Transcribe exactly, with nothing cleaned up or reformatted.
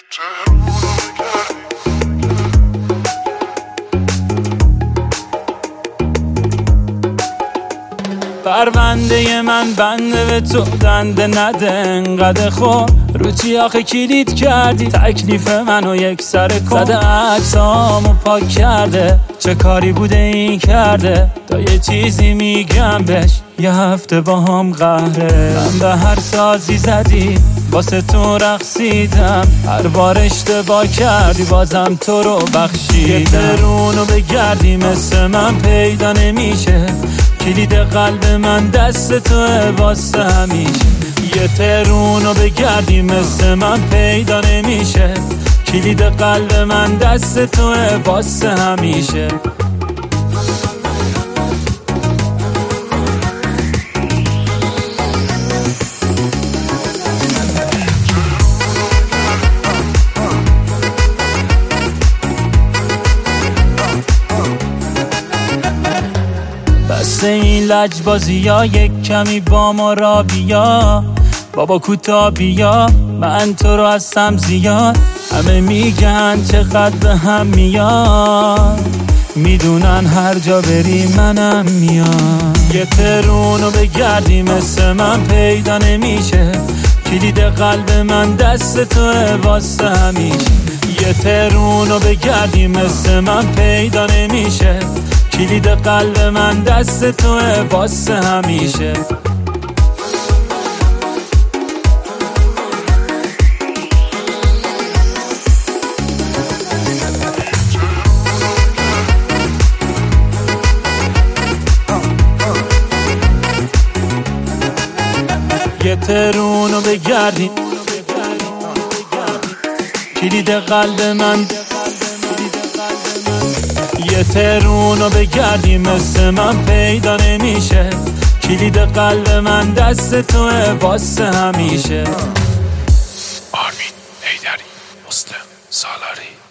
پرونده من بنده به تو دنده نده انقدر خور رو چی آخه کلید کردی تکلیف منو یک سر کن زده عکسامو پاک کرده چه کاری بوده این کرده تا یه چیزی میگم بهش یه هفته با هم قهره من به هر سازی زدی واسه تو رقصیدم هر بار اشتباه کردی بازم تو رو بخشیدم یه درونو بگردی مثل من پیدا نمیشه کلید قلب من دست توه واسه همیشه یه ترونو بگردی مثل من پیدا نمیشه کلید قلب من دست توه واسه همیشه بس این لجبازی ها یک کمی با ما را بیا بابا کوتا بیا من تو رو هستم زیاد همه میگن چقدر به هم میاد میدونن هر جا بری منم میاد یه ترونو بگردی مثل من پیدا نمیشه کلید قلب من دست توه واسه همیشه یه ترونو بگردی مثل من پیدا نمیشه کلید قلب من دست توه واسه همیشه یه ترونو بگردی کلید قلب من یه ترونو بگردی مثل من پیدا نمیشه کلید قلب من دست توه واسه همیشه. آرمین حیدری، مسلم سالاری.